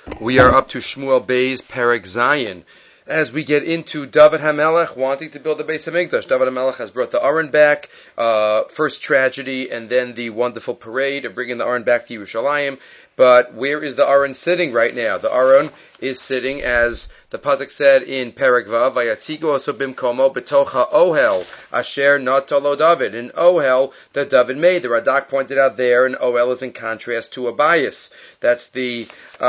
We are up to Shmuel Bey's Perek Zayin. As we get into David HaMelech wanting to build the Beis HaMikdash, David HaMelech has brought the Aron back, first tragedy and then the wonderful parade of bringing the Aron back to Yerushalayim. But where is the Aron sitting right now? The Aron is sitting, as the Pasuk said in Perek Vav, Vayatzigu oso bimkomo betocha ohel asher natalo David. An ohel that David made. The Radak pointed out there, an ohel is in contrast to a bias. That's the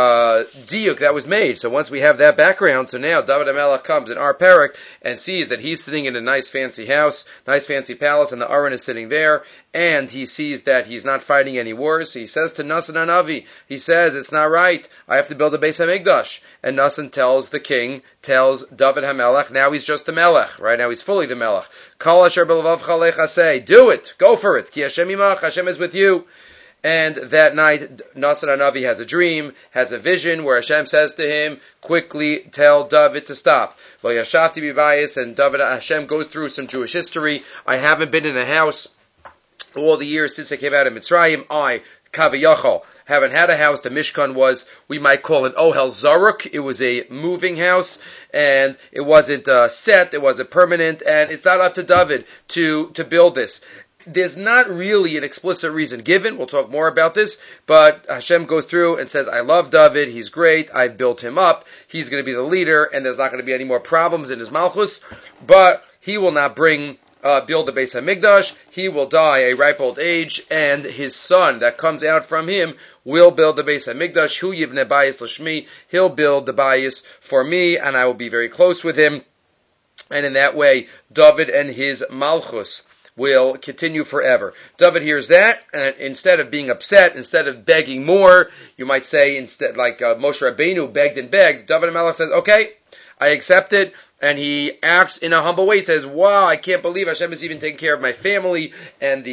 diuk that was made. So once we have that background, so now David HaMelech comes in our Perek and sees that he's sitting in a nice fancy house, nice fancy palace, and the Aron is sitting there, and he sees that he's not fighting any wars. So he says to Nasan HaNavi, he says, it's not right, I have to build a Beis HaMikdash. And Nasan tells the king, tells David HaMelech, now he's just the Melech, right? Now he's fully the Melech. Kol asher b'levavcha lechaseh, do it, go for it, ki Hashem imach, Hashem is with you. And that night, Nasan HaNavi has a dream, has a vision, where Hashem says to him, quickly tell David to stop. Well, Yashavti b'bayis, and Hashem goes through some Jewish history. I haven't been in a house all the years since I came out of Mitzrayim. I, Kaviyachol, haven't had a house. The Mishkan was, we might call it Ohel Zaruk. It was a moving house, and it wasn't set, it wasn't permanent, and it's not up to David to build this. There's not really an explicit reason given. We'll talk more about this, but Hashem goes through and says, I love David, he's great, I've built him up, he's going to be the leader, and there's not going to be any more problems in his Malchus, but he will not build the Beis HaMikdash, he will die a ripe old age, and his son that comes out from him will build the Beis HaMikdash, Hu Yivne Bayis L'Shmi, he'll build the Bayis for me, and I will be very close with him, and in that way, David and his Malchus will continue forever. David hears that, and instead of being upset, instead of begging more, you might say, instead, like Moshe Rabbeinu begged and begged, David HaMelech says, okay, I accept it, and he acts in a humble way. He says, wow, I can't believe Hashem is even taking care of my family, and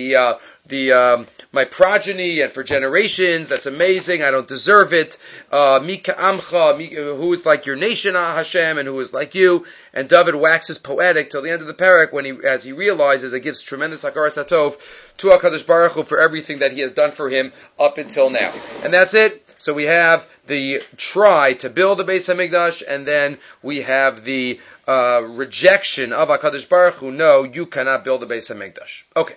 my progeny, and for generations, that's amazing, I don't deserve it. Mika Amcha, who is like your nation, Hashem, and who is like you. And David waxes poetic till the end of the parak, as he realizes it gives tremendous hakaras hatov to HaKadosh Baruch Hu for everything that he has done for him up until now. And that's it. So we have the try to build the Beis HaMikdash, and then we have the rejection of HaKadosh Baruch Hu. No, you cannot build the Beis HaMikdash. Okay.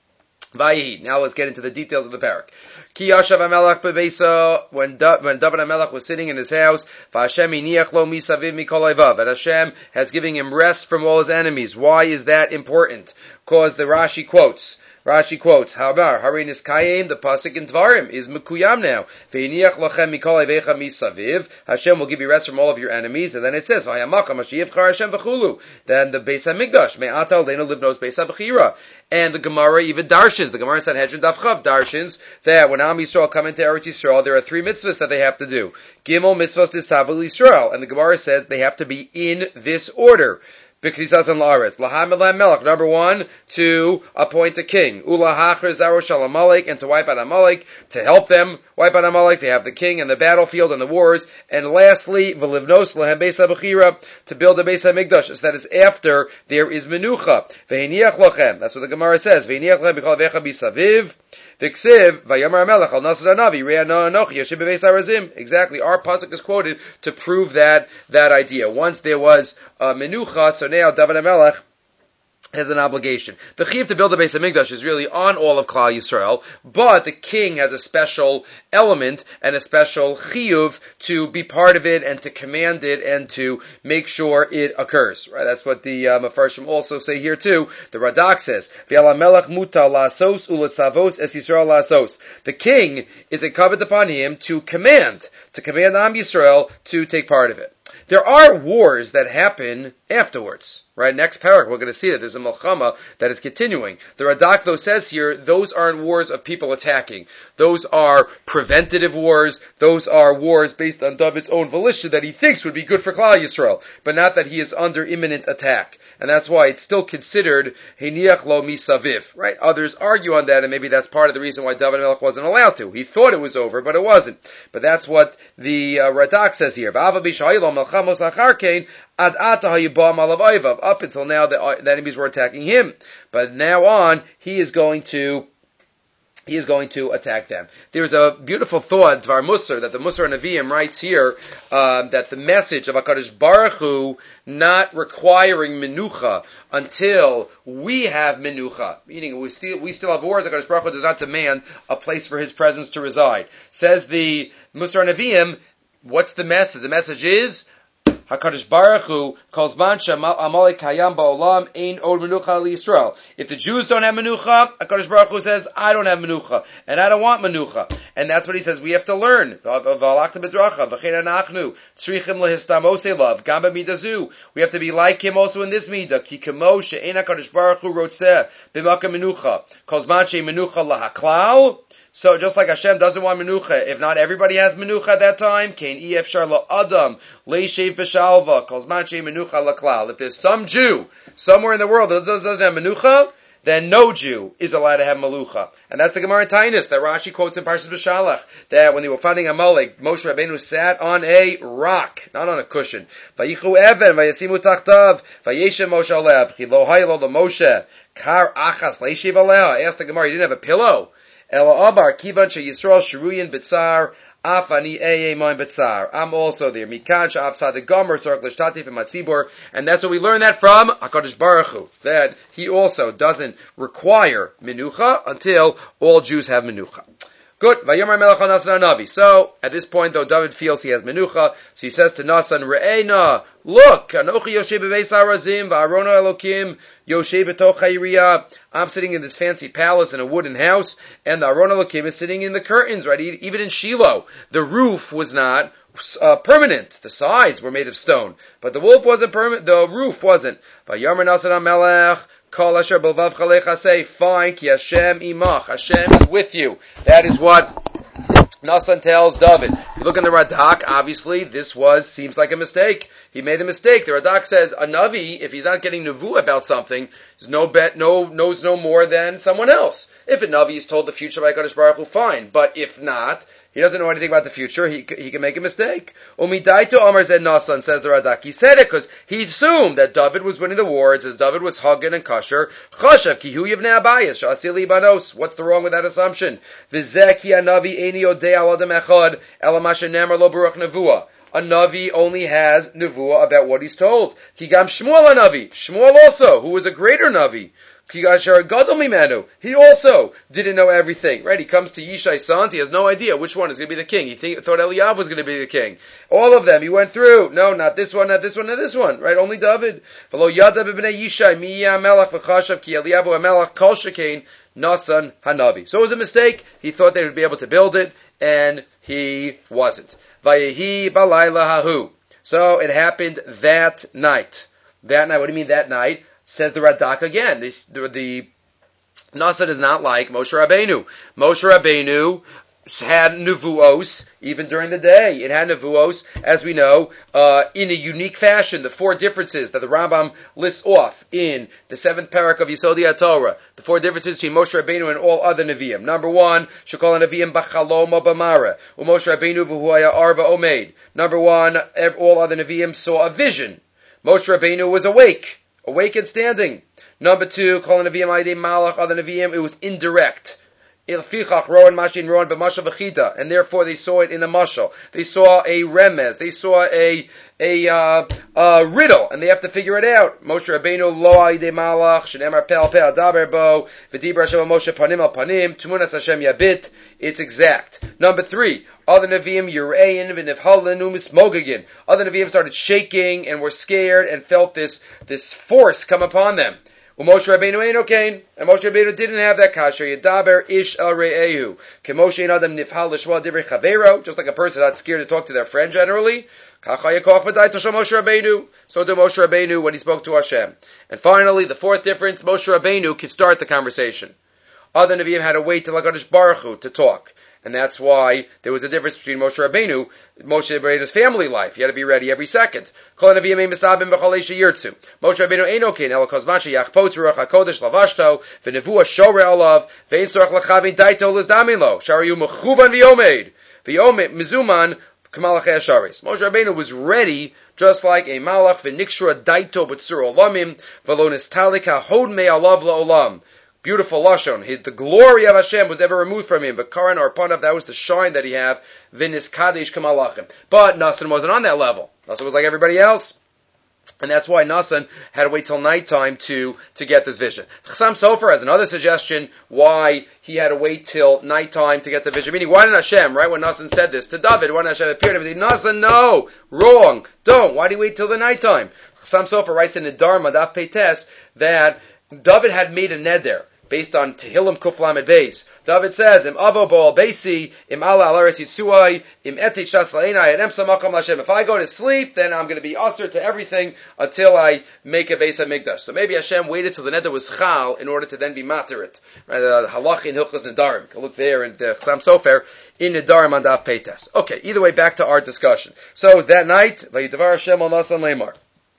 Vayihi. Now let's get into the details of the parak. Ki yashav HaMelech bebeisa, when David HaMelech was sitting in his house, v'Hashem iniach lo misaviv mikol oivav, and Hashem has given him rest from all his enemies. Why is that important? Because the Rashi quotes, Hamar, Harinis Kayim, the pasuk in Dvarim, is Mekuyam now. Ve'iniach lochem mikol oivecha misaviv, Hashem will give you rest from all of your enemies, and then it says, V'hayamakam ashiyivchar Hashem v'chulu, then the Beis HaMikdash, me'ata oleinu livnos Beis HaBechira. And the Gemara even darshins, the Gemara Sanhedrin Daf Chav darshins, that when Am Yisrael come into Eretz Yisrael, there are 3 mitzvahs that they have to do. Gimel mitzvahs tistavul Yisrael, and the Gemara says they have to be in this order. B'knisas on la'aretz. Laham el melech. Number 1, to appoint a king. Ulahachar zaro shal Amalek, and to wipe out Amalek, to help them wipe out Amalek. They have the king and the battlefield and the wars. And lastly, v'livnos lahem beis habechira, to build a Beis HaMikdash. So that is after there is menucha. V'hiniach lochem. That's what the Gemara says. V'hiniach lochem b'chol vecha bisaviv. V'ksiv, v'yamar HaMelech al Nasan HaNavi, re'ah no'anochi, yashib b'beis harazim. Exactly, our pasuk is quoted to prove that idea. Once there was menucha, so now David HaMelech has an obligation. The chiyuv to build the Beis HaMikdash is really on all of Klal Yisrael, but the king has a special element and a special chiyuv to be part of it and to command it and to make sure it occurs. Right? That's what the Mefarshim also say here too. The Radak says, "V'yal HaMelech muta la'asos u'letzavos es Yisrael la'asos." The king is incumbent upon him to command Am Yisrael to take part of it. There are wars that happen afterwards, right? Next parak, we're going to see that there's a Milchama that is continuing. The Radak, though, says here, those aren't wars of people attacking. Those are preventative wars. Those are wars based on David's own volition that he thinks would be good for Klal Yisrael, but not that he is under imminent attack. And that's why it's still considered Hiniach lo misaviv, right? Others argue on that, and maybe that's part of the reason why David HaMelech wasn't allowed to. He thought it was over, but it wasn't. But that's what the Radak says here. Up until now, the enemies were attacking him. But now on, he is going to he is going to attack them. There's a beautiful thought, Dvar Musar, that the Musar Nevi'im writes here, that the message of HaKadosh Baruch Hu not requiring menucha until we have menucha, meaning we still have wars. HaKadosh Baruch Hu does not demand a place for His presence to reside. Says the Musar Nevi'im, what's the message? The message is, HaKadosh Baruch Hu calls Mansha Amalek Hayam Ba'olam Ein Od Menucha Yisrael. If the Jews don't have Menucha, HaKadosh Baruch Hu says, I don't have Menucha, and I don't want Menucha. And that's what he says we have to learn. We have to be like him also in this midah. Ki kemo she'ein HaKadosh Baruch Hu rotzeh b'maka menucha. Calls Mansha Menucha lahaklal. So just like Hashem doesn't want menucha, if not everybody has menucha at that time, kain efshar la'adam le'shev b'shalva calls manche menucha laklal. If there's some Jew somewhere in the world that doesn't have menucha, then no Jew is allowed to have melucha. And that's the Gemara in Tainus that Rashi quotes in Parshas B'Shalach, that when they were fighting Amalek, Moshe Rabbeinu sat on a rock, not on a cushion. Vayichu even, vayasimu tachtav, vayeshem Moshe alev, chi lo haylo Moshe, kar achas le'shev aleha. Asked the Gemara, he didn't have a pillow? Ela Abar, Kivan Yisrael Sharuyan Bitzar, Afani Eye Moin Bitzar. I'm also there. Mikan Sha'afsad the Gomer, Sork Lishtati from Matzibor. And that's what we learn that from HaKadosh Baruch Hu. That he also doesn't require Menucha until all Jews have Menucha. Good. Vayomer Melech Nasan Navi. So, at this point, though, David feels he has Menucha, so he says to Nasan, Re'ena, look, Anochi Yoshe Bebeis HaRazim, Va'arono Elokim, Yoshe B'toch HaYiriyah. I'm sitting in this fancy palace in a wooden house, and the Aron Elokim is sitting in the curtains, right? Even in Shiloh, the roof was not permanent. The sides were made of stone. But the roof wasn't permanent, the roof wasn't. Vayomer Nasan HaMelech, Kol asher b'lvav chalecha, say, fine, ki Hashem imach. Hashem is with you. That is what Nasan tells David. You look in the Radak, obviously, seems like a mistake. He made a mistake. The Radak says, a Navi, if he's not getting Nevu about something, knows no more than someone else. If a Navi is told the future by HaKadosh Baruch Hu, fine. But if not, he doesn't know anything about the future, he can make a mistake. Umidaito Omar said Nasan, says the Radak. He said it because he assumed that David was winning the wars, as David was Hagan and Kasher. Chashav kihu yivnei abayis, sha'asili banos. What's the wrong with that assumption? V'zeki anavi eini yodei al adam echad, elamasha nemar lo baruch nevuah. A Navi only has nevuah about what he's told. Kigam Shmuel a Navi. Shmuel also, who was a greater Navi. He also didn't know everything, right? He comes to Yishai's sons, he has no idea which one is going to be the king. He thought Eliav was going to be the king. All of them, he went through. No, not this one, not this one, not this one, right? Only David. Nasan Hanavi. So it was a mistake. He thought they would be able to build it, and he wasn't. Vayehi balayla hahu. So it happened that night. That night, what do you mean that night? Says the Radak again. The Nasan is not like Moshe Rabbeinu. Moshe Rabbeinu had nevuos even during the day. It had nevuos, as we know, in a unique fashion. The four differences that the Rambam lists off in the 7th parak of Yisodi HaTorah. The four differences between Moshe Rabbeinu and all other Nevi'im. Number one, Shekol Nevi'im b'chalom o b'mara. Moshe Rabbeinu v'hu haya arva omeid. Number one, all other Nevi'im saw a vision. Moshe Rabbeinu was awake and standing. Number two, Kol Nevi'im Aydei Malach, other Nevi'im, it was indirect. And therefore they saw it in a mashal. They saw a remez. They saw a riddle, and they have to figure it out. Moshe Rabbeinu lo Aydei Malach, shenemar pel pel daber bo, v'dibra Hashem Moshe panim al panim, tumunas Hashem yabit. It's exact. Number three, other Nevi'im Yurein v'nivhalenu mismogagin. Other Nevi'im started shaking and were scared and felt this force come upon them. Moshe Rabbeinu ain't okay, and Moshe Rabbeinu didn't have that kasher. Yadaber ish el re'ehu. Kemoshe ein adam nifhal l'shwa divrei chavero, just like a person not scared to talk to their friend generally. Kacha yakoch b'dai tosha Moshe Rabbeinu. So did Moshe Rabbeinu when he spoke to Hashem. And finally, the fourth difference, Moshe Rabbeinu could start the conversation. Other Nevi'im had to wait till HaKadosh Baruch Hu to talk. And that's why there was a difference between Moshe Rabbeinu's family life. He had to be ready every second. Moshe Rabbeinu ain't okay. Ela kozmashi yachpotz ruach hakodesh lavashto v'nevuah shoreh alav ve'in sorach lachavin daito lizdamilo sharayu mechuvan v'yomed mizuman k'malachei hasharis. Moshe Rabbeinu was ready just like a malach v'nikshra daito b'tzur olamim v'lo nistalik ha'hod me alav la'olam. Beautiful lashon. The glory of Hashem was never removed from him. But Karan or Panav, that was the shine that he had. V'nis kadesh kamalachim. But Nasan wasn't on that level. Nasan was like everybody else. And that's why Nasan had to wait till nighttime to get this vision. Chassam Sofer has another suggestion why he had to wait till nighttime to get the vision. Meaning, why didn't Hashem, right when Nasan said this to David, why didn't Hashem appear to him and say, Nasan, no, wrong, don't. Why do you wait till the nighttime? Chassam Sofer writes in the Dharma, Daf Peites, that David had made a neder based on Tehillim Kuf Lamed Beis. David says, Im avo bo'al beisi, im ala al aretz yitzuai, im etich shas la'enai, and emsa makam l'Hashem. If I go to sleep, then I'm going to be usher to everything until I make a Beis HaMikdash. So maybe Hashem waited till the neder was chal in order to then be materit. Right? Halach in Hilchos Nedarim. You can look there in the Chassam Sofer in Nedarim on Daf Peites. Okay, either way, back to our discussion. So that night, Vayidavar Hashem al Nasan Leimar.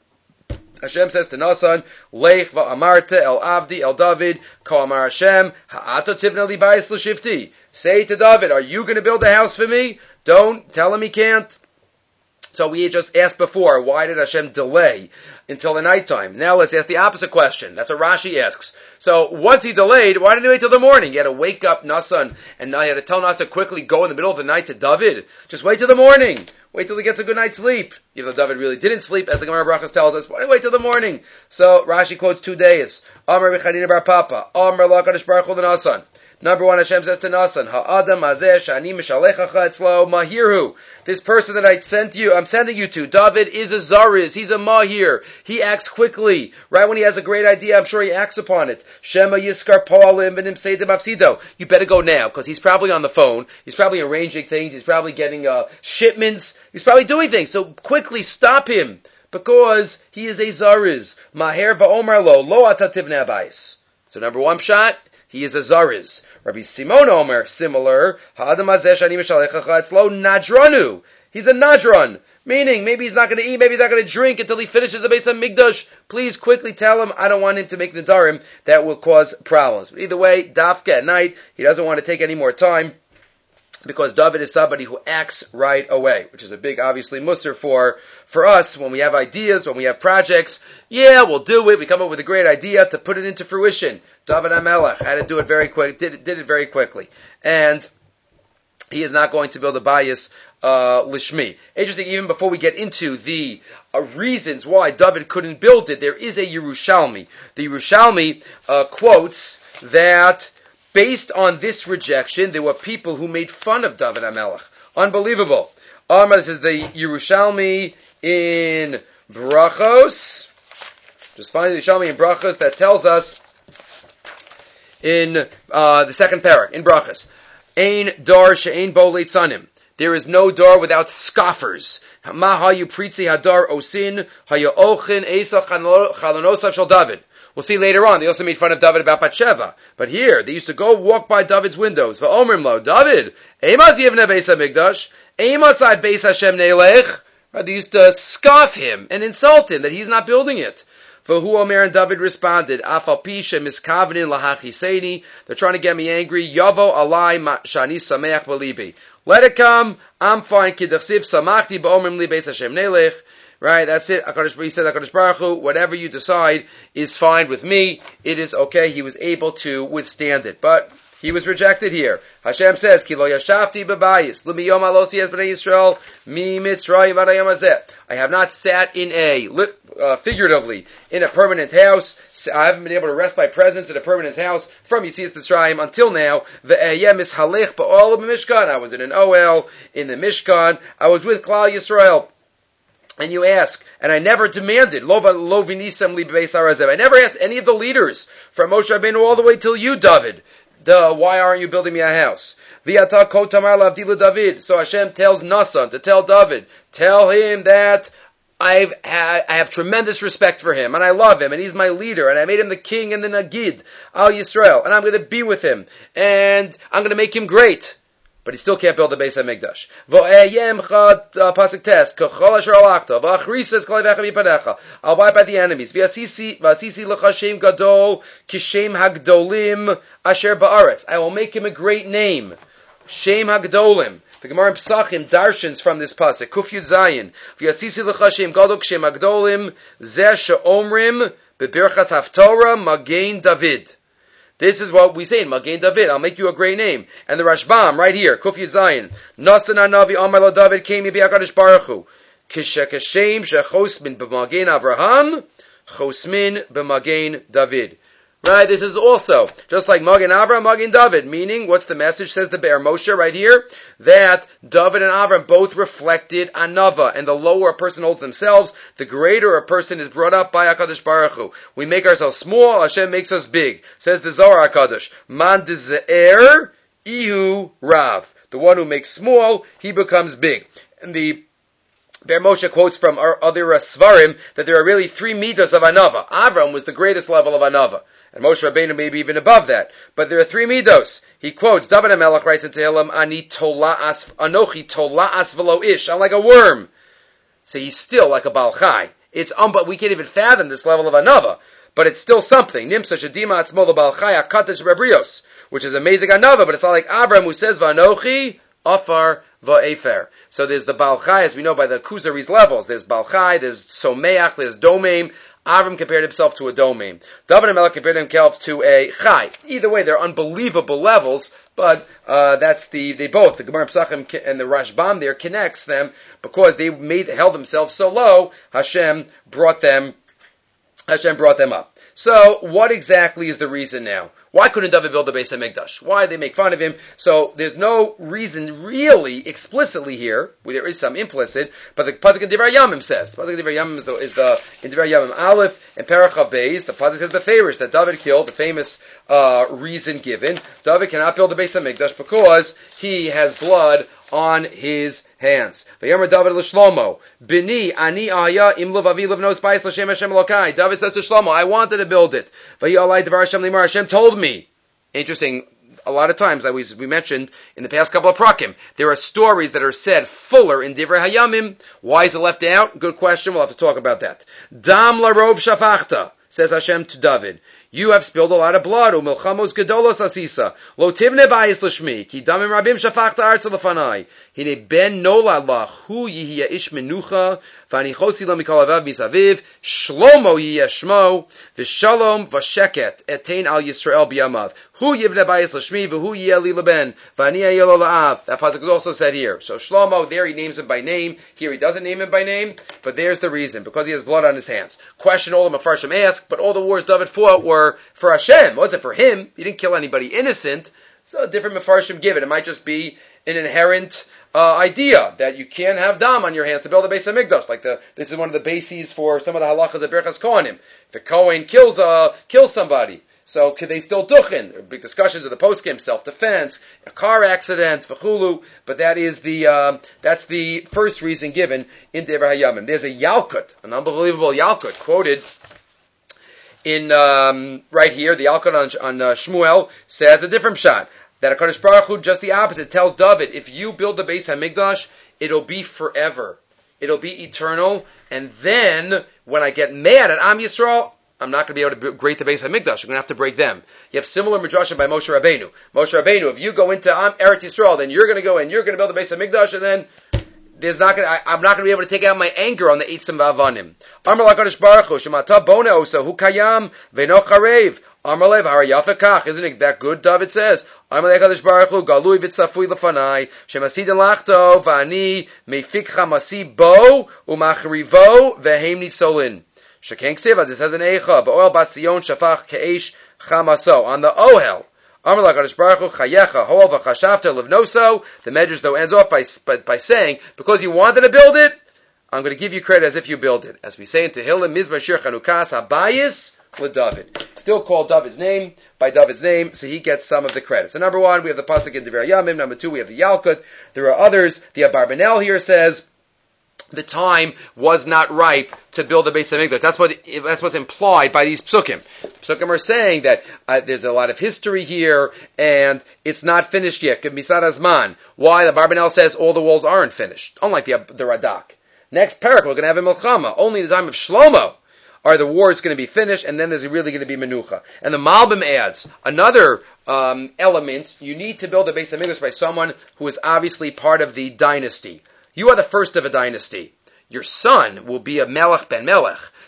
Hashem says to Nasan, Leich va'amarte el Avdi el David, Ko amar Hashem, ha'ato tivna li bayis l'shivti. Say to David, are you going to build a house for me? Don't. Tell him he can't. So we just asked before, why did Hashem delay until the nighttime? Now let's ask the opposite question. That's what Rashi asks. So once he delayed, why didn't he wait till the morning? He had to wake up Nasan, and he had to tell Nasan quickly, go in the middle of the night to David. Just wait till the morning. Wait till he gets a good night's sleep. Even though David really didn't sleep, as the Gemara Brachas tells us, why do you wait till the morning? So Rashi quotes 2 days. Amar B'Chanina Bar Papa. Amar LaKadosh Baruch Hu Nasan. Number 1, Hashem says to Nasan, Ha'adam hazeh sh'ani mishalechacha etzlo mahirhu. This person that I'm sending you to, David is a zariz. He's a mahir. He acts quickly. Right when he has a great idea, I'm sure he acts upon it. Shema yiskar po'alim v'nim seidim afsido. You better go now, because he's probably on the phone. He's probably arranging things. He's probably getting shipments. He's probably doing things. So quickly stop him, because he is a zariz. Maher va'omar lo atativne abayis. So number 1 shot, he is a zariz. Rabbi Simon Omer, similar. Ha'adam hazeh sh'ani mishalechacha etzlo nadranu. He's a nadran. Meaning, maybe he's not going to eat, maybe he's not going to drink until he finishes the Beis HaMikdash. Please quickly tell him, I don't want him to make the darim that will cause problems. But either way, dafka at night, he doesn't want to take any more time, because David is somebody who acts right away, which is a big, obviously, musar for us when we have ideas, when we have projects. Yeah, we'll do it. We come up with a great idea to put it into fruition. David HaMelech had to do it very quick, did it very quickly. And he is not going to build a bias lishmi. Interesting, even before we get into the reasons why David couldn't build it, there is a Yerushalmi. The Yerushalmi quotes that based on this rejection, there were people who made fun of David HaMelech. Unbelievable. This is the Yerushalmi in Brachos. Just find the Yerushalmi in Brachos that tells us in the second parak, in Brachos. Ein dar she'ein bo leitzanim. There is no dar without scoffers. Ma hayu pritzi hadar osin, hayu ochin esa chalonosav shel David. We'll see later on, they also made fun of David about Bathsheba. But here, they used to go walk by David's windows. Va'omrim lo, David, Eimaz yivneh beis HaMikdash, Eimaz ad beis Hashem neilech. They used to scoff him and insult him that he's not building it. V'hu Omer, and David responded, Afal pi shemiskavnin lahachiseini. They're trying to get me angry. Yavo alai shani sameach b'libi. Let it come. I'm fine. Kidachsiv samachti ba'omrim li beis Hashem neilech. Right, that's it. He said, HaKadosh Baruch Hu, whatever you decide is fine with me. It is okay. He was able to withstand it. But he was rejected here. Hashem says, Ki lo yashavti b'bayis, l'miyom alosi es b'nei Yisrael, mi mitzrayim ad hayom hazeh. I have not sat in figuratively, in a permanent house. I haven't been able to rest my presence in a permanent house from Yitzias Mitzrayim until now. Ve'ehyeh mishalech ba'ol b'mishkan. I was in an OL, in the Mishkan. I was with Klal Yisrael. And you ask, and I never demanded, I never asked any of the leaders, from Moshe Rabbeinu all the way till you, David, why aren't you building me a house? So Hashem tells Nasan to tell David, tell him that I have tremendous respect for him, and I love him, and he's my leader, and I made him the king and the Nagid, Al Yisrael, and I'm going to be with him, and I'm going to make him great. But he still can't build the Beis HaMikdash. Pasuk tes, k'chol asher alachta, v'achrises kol avecha mipanecha. I'll wipe out the enemies. V'asisi lecha shem gadol, kishem hagdolim asher ba'aretz. I will make him a great name. Shem hagdolim. The Gemara in Pesachim darshans from this pasuk. Kuf Yud Zayin. V'asisi lecha shem gadol, kishem hagdolim, zeh she'omrim, bebirchas haftorah, magein David. This is what we say in Magen David. I'll make you a great name. And the Rashbam right here, Kuf Yud Zayin. Nasan Navi Amar Lo David came Bi HaKadosh Baruch Hu. Kishakashem Shechosmin B'Magen Avraham, Chosmin B'Magen David. Right, this is also, just like Magen Avraham, Magen David, meaning, what's the message, says the Be'er Moshe right here? That David and Avraham both reflected Anava, and the lower a person holds themselves, the greater a person is brought up by HaKadosh Baruch Hu. We make ourselves small, Hashem makes us big. Says the Zohar HaKadosh, Man deze'er, ihu rav. The one who makes small, he becomes big. And the Be'er Moshe quotes from our other Svarim that there are really 3 midos of Anava. Avram was the greatest level of Anava. And Moshe Rabbeinu maybe even above that. But there are 3 midos. He quotes, David HaMelech writes in Tehillim, Anochi tola'as v'lo ish. I'm like a worm. So he's still like a Baal Chai. But we can't even fathom this level of Anava. But it's still something. Nimsa shadima atzmo the Baal Chai akatash rebrios. Which is amazing Anava, but it's not like Avram who says, V'anochi afar va'efer. So there's the Baal Chai, as we know by the Kuzari's levels. There's Baal Chai, there's Someach, there's Domeim. Avram compared himself to a Domeim. David HaMelech compared himself to a Chai. Either way, they're unbelievable levels, but they both, the Gemara Pesachim and the Rashbam there connects them, because they held themselves so low, Hashem brought them up. So, what exactly is the reason now? Why couldn't David build the Beis HaMikdash? Why they make fun of him? So, there's no reason really explicitly here. There is some implicit, but the Pasuk in Divrei Yamim says. The Pasuk in Divrei Yamim is the in Divrei Yamim Aleph and Perach Beis. The Pasuk says Beferish that David killed. The famous reason given. David cannot build the Beis HaMikdash because he has blood on his hands. Vayomer David l'Shlomo, Bini ani aya im levavi levnos bayis l'Shem Hashem Elokai. David says to Shlomo, I wanted to build it. Vayalai devar Hashem limar. Hashem told me. Interesting. A lot of times, like we mentioned in the past couple of prakim, there are stories that are said fuller in Divrei Hayamim. Why is it left out? Good question. We'll have to talk about that. Dam larov shafachta, says Hashem to David. You have spilled a lot of blood. Umilchamos gedolos asisa. Lo tivne bayis l'shmi. Ki damim rabim shafachta arza l'fanai. Hine ben nolad lach. Hu yihya ish menucha. Vani chosi lo mikol avav misaviv. Shlomo yihya shmo. V'shalom v'sheket. Etein al Yisrael biyamav. Hu yivne bayis l'shmi. V'hu yihya li leben. Vani ayelo la'av. That pasuk is also said here. So Shlomo, there he names him by name. Here he doesn't name him by name. But there's the reason. Because he has blood on his hands. Question all the Mefarshim ask. But all the wars David fought were for Hashem. It wasn't for him. He didn't kill anybody innocent. So different Mefarshim give it. It might just be an inherent idea that you can't have dam on your hands to build a Beis HaMikdash. Like this is one of the bases for some of the halachas of Birchas Kohanim. If a Kohen kills somebody, so could they still duchen? There are big discussions of the poskim, self-defense, a car accident, v'chulu. But that's the first reason given in Divrei Hayamim. There's a Yalkut, an unbelievable Yalkut, quoted in right here. The Yalkut on Shmuel says a different shot. That HaKadosh Baruch Hu, just the opposite, tells David, if you build the Beis HaMikdash, it'll be forever. It'll be eternal. And then, when I get mad at Am Yisrael, I'm not going to be able to break the Beis HaMikdash. I'm going to have to break them. You have similar midrashim by Moshe Rabbeinu. Moshe Rabbeinu, if you go into Eretz Yisrael, then you're going to go and you're going to build the Beis HaMikdash, and then I'm not going to be able to take out my anger on the Eitzim V'Avanim. Amar LaKadosh Baruch Hu, Shemata Bona Osa, Hu Kayam, Ve'no Charev. Amar Lev, Harayafa Kach. Isn't it that good, David says? Amar LaKadosh Baruch Hu, Galui V'Tzafui L'Fanai, Shemasidin Lachto, V'ani, Mefikcha Masi Bo, Umachrivo, Ve'hem Nitzolin. Sheken Ksiva, this has an Eicha, Ba'oel Bat Zion Shafach Ke'esh Chamaso. On the Ohel, Amar LaKadosh Baruch Hu, Chayecha, Hoel V'Chashavta Livnoso. The Medrash though ends off by saying, because you wanted to build it, I'm going to give you credit as if you built it. As we say in Tehillim, Mizmar Shir Chanukas Habayis LeDavid. Still called David's name by David's name, so he gets some of the credit. So number one, we have the pasuk in Divrei Yamim. Number two, we have the Yalkut. There are others. The Abarbanel here says the time was not ripe to build the Beis HaMikdash. That's what's implied by these psukim. Psukim are saying that there's a lot of history here, and it's not finished yet. Misad Azman. Why? The Abarbanel says all the walls aren't finished, unlike the Radak. Next parak, we're going to have a Milchama. Only in the time of Shlomo are the wars going to be finished, and then there's really going to be Menucha. And the Malbim adds another element. You need to build a Beis HaMikdash by someone who is obviously part of the dynasty. You are the first of a dynasty. Your son will be a Melech ben Melech.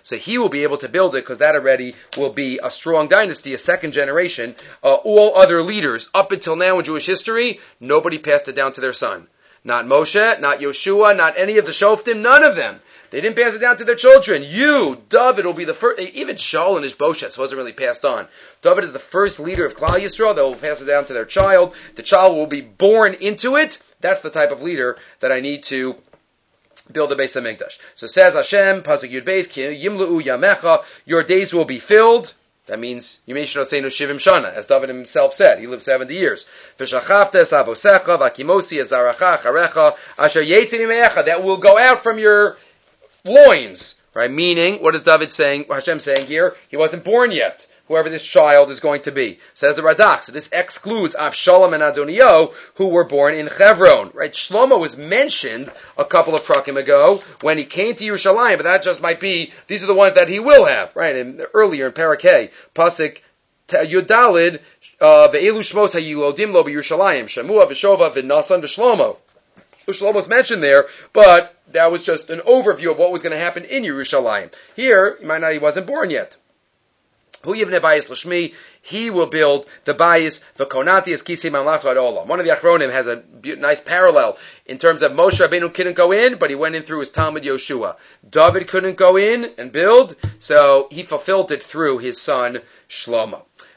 So he will be able to build it because that already will be a strong dynasty, a second generation. All other leaders up until now in Jewish history, nobody passed it down to their son. Not Moshe, not Yoshua, not any of the Shoftim, none of them. They didn't pass it down to their children. You, David, will be the first. Even Shaul and Ishbosheth wasn't really passed on. David is the first leader of Klal Yisrael that will pass it down to their child. The child will be born into it. That's the type of leader that I need to build the Beis HaMikdash. So says Hashem, Pasuk Yud Beis, Ki Yimlu'u Yamecha, your days will be filled. That means, Yimei Shivim Shana, as David himself said. He lived 70 years. V'shachafta es avosecha, v'akimosi es zaracha, charecha, asher yetzim imecha, that will go out from your loins. Right? Meaning, what is David saying, Hashem saying here? He wasn't born yet. Whoever this child is going to be. Says the Radak. So this excludes Avshalom and Adoniyo, who were born in Hebron. Right? Shlomo was mentioned a couple of prakim ago when he came to Yerushalayim, but that just might be, these are the ones that he will have. Right? And earlier in Parakeh, Pasuk Yudalid, Ve'elu Shmos HaYilodim Lo B'Yerushalayim, Shemua V'Shova V'Nasan V'Shlomo. So Shlomo's mentioned there, but that was just an overview of what was going to happen in Yerushalayim. Here, you might not, he wasn't born yet. Hu yivnei bayis l'shmi, he will build the bayis, v'konati es kisei mamlachto ad olam. One of the Achronim has a nice parallel in terms of Moshe Rabbeinu couldn't go in, but he went in through his Talmud Yoshua. David couldn't go in and build, so he fulfilled it through his son Shlomo.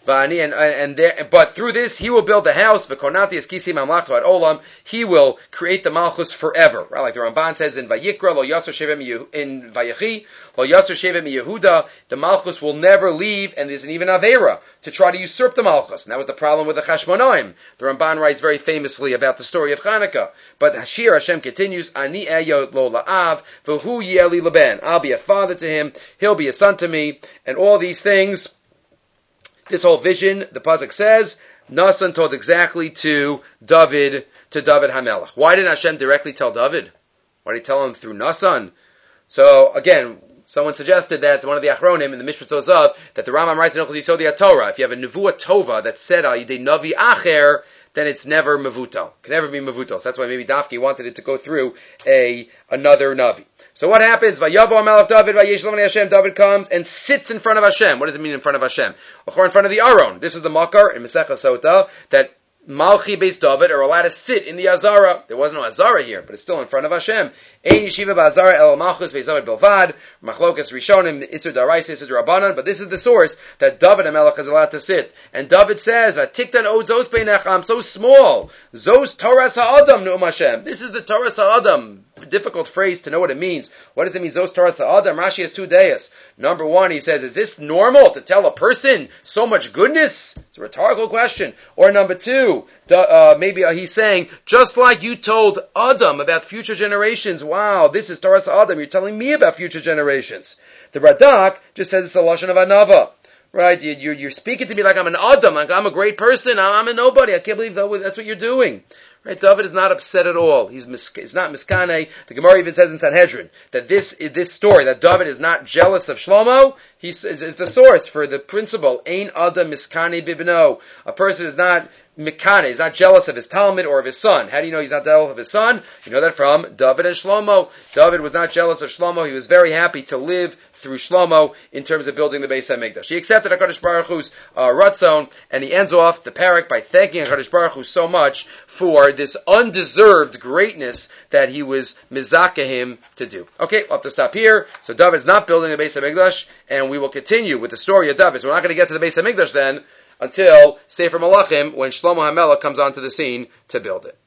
But through this, he will build the house. V'konati es kisei mamlachto ad olam. He will create the malchus forever. Right? Like the Ramban says in Vayikra, lo yasser sheva in Vayechi, lo yasser sheva mi Yehuda. The malchus will never leave, and there's an even avera to try to usurp the malchus. And that was the problem with the Chashmonaim. The Ramban writes very famously about the story of Chanukah. But Hashir Hashem continues, Ani eyo lo la'av, v'hu yeli leben. I'll be a father to him, he'll be a son to me, and all these things. This whole vision, the Pasuk says, Nasan told exactly to David HaMelech. Why didn't Hashem directly tell David? Why did he tell him through Nasan? So, again, someone suggested that one of the Achronim in the Mishpat Zozav, that the Rambam writes in Ochel Yisod Torah, if you have a Nevuah Tova that said, Al Yidei Navi Acher, then it's never Mevutal. It can never be Mevutal. So that's why maybe Dafki wanted it to go through another Navi. So what happens? Vayavo HaMelech David, Vayesh Lo V'nei Hashem. David comes and sits in front of Hashem. What does it mean in front of Hashem? In front of the Aron. This is the Makar in Masechah Sota that Malchi Beis David are allowed to sit in the Azara. There was no Azara here, but it's still in front of Hashem. Ein Yeshiva Ba'Azara El Malchus Beis David Bilvad. Machlokas Rishonim Isur Daraisa Isur Rabbanan. But this is the source that David HaMelech is allowed to sit. And David says, "Vatiktan od zos beinech." I'm so small. Zos Torah Ha'adam Nu'um Hashem. This is the Torah Ha'adam. Difficult phrase to know what it means. What does it mean? Zos Torah Ha'adam. Rashi has two dayas. Number one, he says, is this normal to tell a person so much goodness? It's a rhetorical question. Or number two, maybe he's saying, just like you told Adam about future generations, wow, this is Torah Adam, you're telling me about future generations. The Radak just says it's a lashon of anava. Right? You're speaking to me like I'm an Adam, like I'm a great person, I'm a nobody. I can't believe that's what you're doing. Right? David is not upset at all. He's not miskane. The Gemara even says in Sanhedrin that this story, that David is not jealous of Shlomo, is the source for the principle, Ein Adam miskane bibno. A person is not mikane, is not jealous of his Talmud or of his son. How do you know he's not jealous of his son? You know that from David and Shlomo. David was not jealous of Shlomo. He was very happy to live through Shlomo in terms of building the Beis HaMikdash. He accepted HaKadosh Baruch Hu's Ratzon, and he ends off the parak by thanking HaKadosh Baruch Hu so much for this undeserved greatness that he was mizaka him to do. Okay, we'll have to stop here. So David's not building the Beis HaMikdash, and we will continue with the story of David. So we're not going to get to the Beis HaMikdash then until Sefer Malachim, when Shlomo HaMelech comes onto the scene to build it.